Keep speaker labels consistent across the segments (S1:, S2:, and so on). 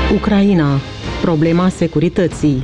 S1: Ucraina. Problema securității.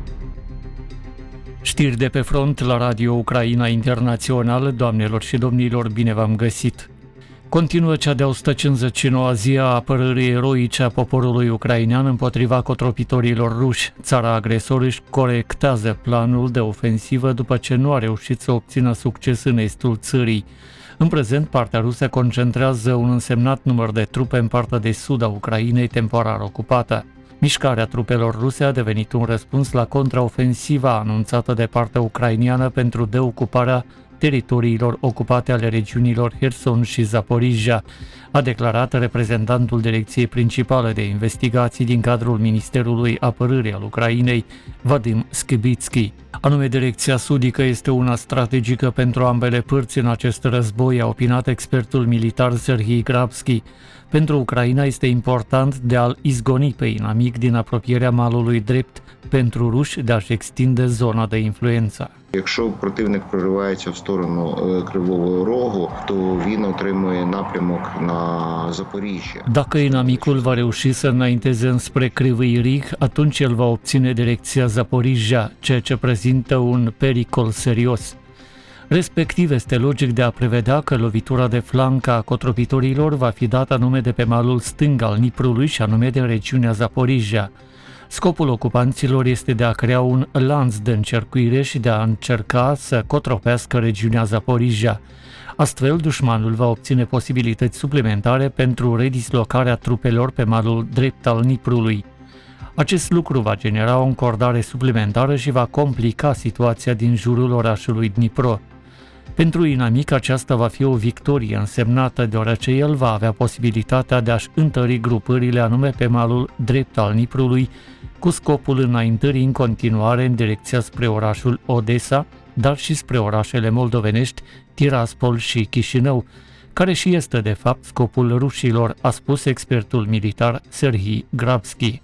S2: Știri de pe front la Radio Ucraina Internațională. Doamnelor și domnilor, bine v-am găsit! Continuă cea de 159-a zi a apărării eroice a poporului ucrainean împotriva cotropitorilor ruși. Țara agresor își corectează planul de ofensivă după ce nu a reușit să obțină succes în estul țării. În prezent, partea rusă concentrează un însemnat număr de trupe în partea de sud a Ucrainei temporar ocupată. Mișcarea trupelor ruse a devenit un răspuns la contraofensiva anunțată de partea ucrainiană pentru deocuparea teritoriilor ocupate ale regiunilor Herson și Zaporizhia, a declarat reprezentantul Direcției Principale de Investigații din cadrul Ministerului Apărării al Ucrainei, Vadim Skibitski. Anume, direcția sudică este una strategică pentru ambele părți în acest război, a opinat expertul militar Serhii Grabski. Pentru Ucraina este important de a-l izgoni pe inamic din apropierea malului drept pentru ruși de a-și extinde zona de influență.
S3: Якщо противник проривається в сторону Кривого Рогу, то він отримує напрямок на Запоріжжя.
S2: Dacă inamicul va reuși să înainteze înspre Crivый Rih, atunci el va obține direcția Zaporizhia, ceea ce prezintă un pericol serios. Respectiv, este logic de a prevedea că lovitura de flanc a cotropitorilor va fi dată anume de pe malul stâng al Niprului și anume din regiunea Zaporizhia. Scopul ocupanților este de a crea un lanț de încercuire și de a încerca să cotropească regiunea Zaporizhia. Astfel, dușmanul va obține posibilități suplimentare pentru redislocarea trupelor pe malul drept al Niprului. Acest lucru va genera o încordare suplimentară și va complica situația din jurul orașului Dnipro. Pentru inamic, aceasta va fi o victorie însemnată, deoarece el va avea posibilitatea de a-și întări grupările anume pe malul drept al Niprului, cu scopul înaintării în continuare în direcția spre orașul Odessa, dar și spre orașele moldovenești, Tiraspol și Chișinău, care și este de fapt scopul rușilor, a spus expertul militar Serhii Grabski.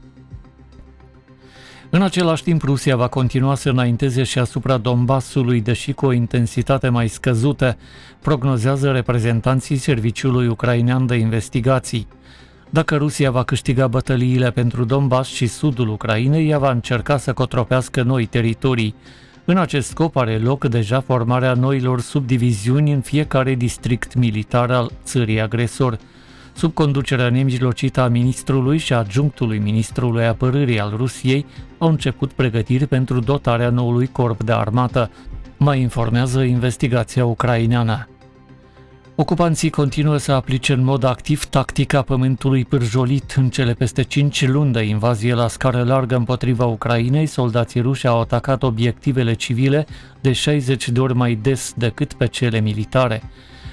S2: În același timp, Rusia va continua să înainteze și asupra Donbassului, deși cu o intensitate mai scăzută, prognozează reprezentanții Serviciului Ucrainean de Investigații. Dacă Rusia va câștiga bătăliile pentru Donbass și sudul Ucrainei, ea va încerca să cotropească noi teritorii. În acest scop are loc deja formarea noilor subdiviziuni în fiecare district militar al țării agresor. Sub conducerea nemijlocită a ministrului și adjunctului ministrului apărării al Rusiei, au început pregătiri pentru dotarea noului corp de armată, mai informează investigația ucraineană. Ocupanții continuă să aplice în mod activ tactica pământului pârjolit. În cele peste 5 luni de invazie la scară largă împotriva Ucrainei, soldații ruși au atacat obiectivele civile de 60 de ori mai des decât pe cele militare.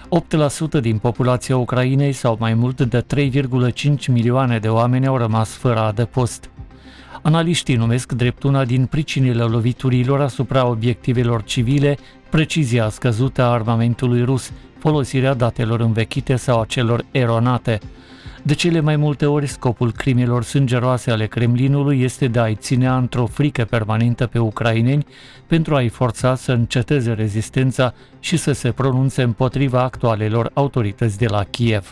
S2: 8% din populația Ucrainei sau mai mult de 3,5 milioane de oameni au rămas fără adăpost. Analiștii numesc drept una din pricinile loviturilor asupra obiectivelor civile precizia scăzută a armamentului rus, folosirea datelor învechite sau a celor eronate. De cele mai multe ori, scopul crimelor sângeroase ale Kremlinului este de a-i ținea într-o frică permanentă pe ucraineni pentru a-i forța să înceteze rezistența și să se pronunțe împotriva actualelor autorități de la Kiev.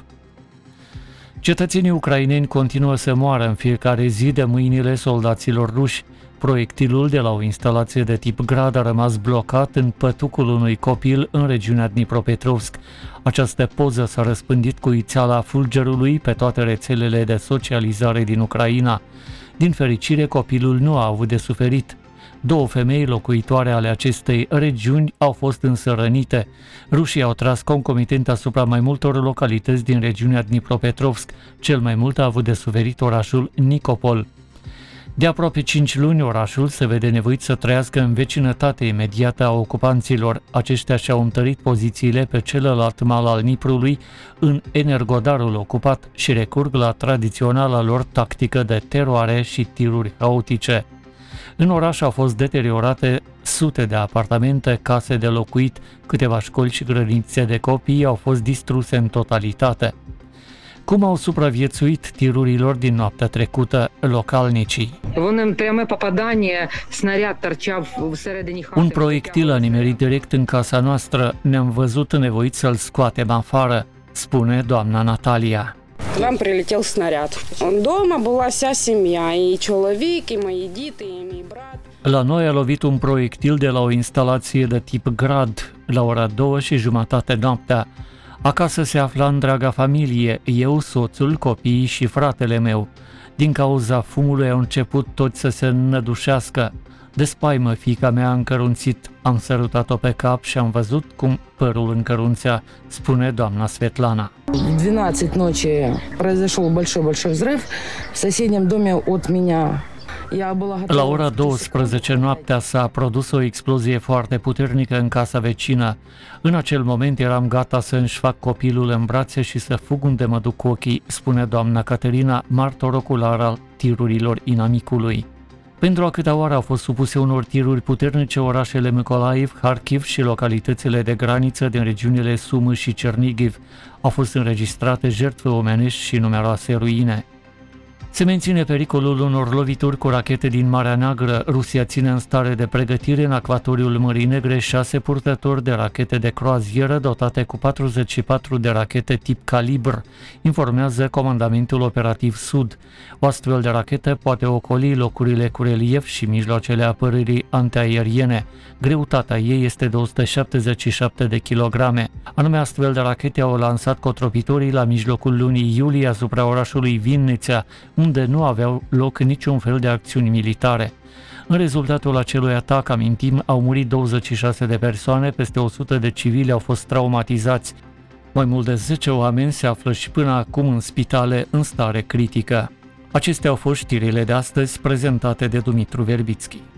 S2: Cetățenii ucraineni continuă să moară în fiecare zi de mâinile soldaților ruși. Proiectilul de la o instalație de tip Grad a rămas blocat în pătucul unui copil în regiunea Dnipropetrovsk. Această poză s-a răspândit cu ițeala fulgerului pe toate rețelele de socializare din Ucraina. Din fericire, copilul nu a avut de suferit. 2 femei locuitoare ale acestei regiuni au fost însă rănite. Rușii au tras concomitent asupra mai multor localități din regiunea Dnipropetrovsk. Cel mai mult a avut de suferit orașul Nikopol. De aproape 5 luni, orașul se vede nevoit să trăiască în vecinătate imediată a ocupanților. Aceștia și-au întărit pozițiile pe celălalt mal al Niprului, în Energodarul ocupat, și recurg la tradiționala lor tactică de teroare și tiruri haotice. În oraș au fost deteriorate sute de apartamente, case de locuit, câteva școli și grădinițe de copii au fost distruse în totalitate. Cum au supraviețuit tirurilor din noaptea trecută localnicii? Un proiectil a nimerit direct în casa noastră. Ne-am văzut nevoiți să-l scoatem afară, spune doamna Natalia.
S4: Нам прилетел снаряд. Дома была вся семья, и человек, и мои дети, и мой брат.
S2: La noi a lovit un proiectil de la o instalație de tip grad la ora 2:30 noaptea. Acasă se afla întreaga familie, eu, soțul, copiii și fratele meu. Din cauza fumului au început toți să se înnădușească. De spaimă, fiica mea a încărunțit, am sărutat-o pe cap și am văzut cum părul încărunțea, spune doamna Svetlana.
S5: В 12 ночи произошел большой взрыв в соседнем доме от меня.
S2: La ora 12 noaptea s-a produs o explozie foarte puternică în casa vecină. În acel moment eram gata să își fac copilul în brațe și să fug unde mă duc cu ochii, spune doamna Caterina, martor ocular al tirurilor inamicului. Pentru a câtea oară au fost supuse unor tiruri puternice orașele Mykolaiv, Kharkiv și localitățile de graniță din regiunile Sumy și Cernigiv. Au fost înregistrate jertfe omenești și numeroase ruine. Se menține pericolul unor lovituri cu rachete din Marea Neagră. Rusia ține în stare de pregătire în acvatoriul Mării Negre 6 purtători de rachete de croazieră dotate cu 44 de rachete tip calibr, informează Comandamentul Operativ Sud. O astfel de rachetă poate ocoli locurile cu relief și mijloacele apărării antiaeriene. Greutatea ei este de 177 de kilograme. Anume astfel de rachete au lansat cotropitorii la mijlocul lunii iulie asupra orașului Vinnytsia, unde nu aveau loc niciun fel de acțiuni militare. În rezultatul acelui atac, amintim, au murit 26 de persoane, peste 100 de civili au fost traumatizați. Mai mult de 10 oameni se află și până acum în spitale în stare critică. Acestea au fost știrile de astăzi prezentate de Dumitru Verbitski.